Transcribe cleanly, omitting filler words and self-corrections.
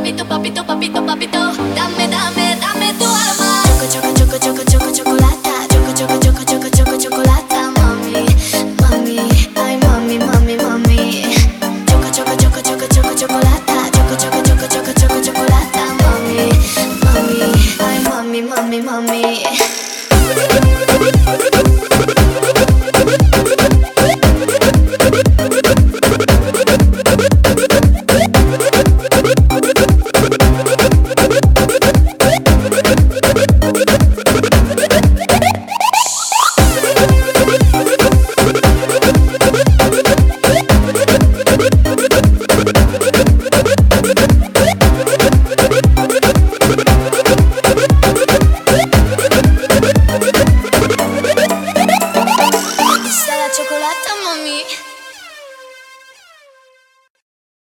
papito, papito, papito, papito. Dame, dame, dame tu alma. Choco, choco, choco, choco, choco, chocolata. Choco, choco, choco, choco, choco, chocolata. Mami, mami, ay mami, mami, mami. Choco, choco, choco, choco, choco, chocolata. Choco, choco, choco, choco, choco, chocolata. Mami, mami, ay mami, mami, mami.